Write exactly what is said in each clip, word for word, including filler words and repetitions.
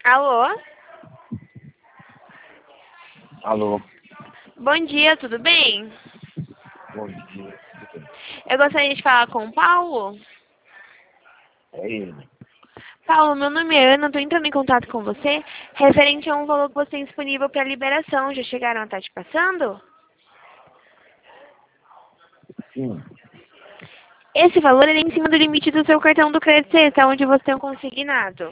Alô? Alô, Bom dia, tudo bem? bom dia. Eu gostaria de falar com o Paulo. É ele. Paulo, meu nome é Ana, estou entrando em contato com você referente a um valor que você tem disponível para liberação. Já chegaram a estar te passando? Sim, Esse valor ele é em cima do limite do seu cartão do crédito extra, onde você tem um consignado.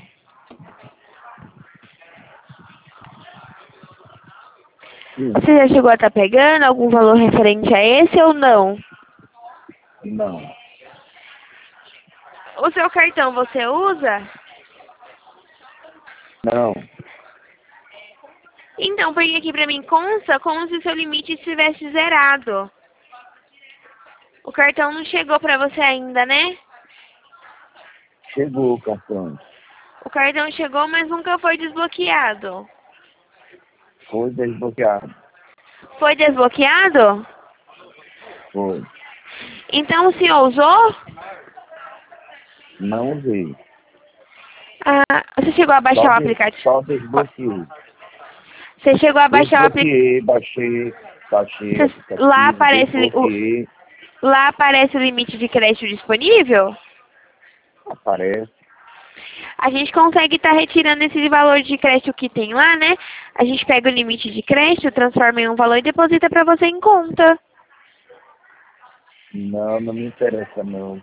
sim, Você já chegou a estar pegando algum valor referente a esse ou não? não, O seu cartão você usa? não, Então, porque aqui pra mim consta como se o seu limite estivesse zerado. O cartão não chegou pra você ainda, né? chegou o cartão, O cartão chegou, mas nunca foi desbloqueado. foi desbloqueado, Foi desbloqueado? foi, Então o senhor usou? não usei, Ah, você chegou a baixar só, o de, aplicativo? só desbloqueei, Você chegou a baixar o aplicativo? desbloqueei, baixei, baixei o Lá aplicativo, aparece o, desbloqueei, lá aparece o limite de crédito disponível? aparece, A gente consegue estar retirando esse valor de crédito que tem lá, né? A gente pega o limite de crédito, transforma em um valor e deposita para você em conta. não, não me interessa não,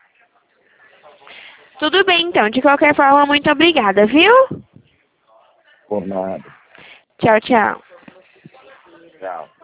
Tudo bem, então. De qualquer forma, muito obrigada, viu? por nada, Tchau, tchau. tchau.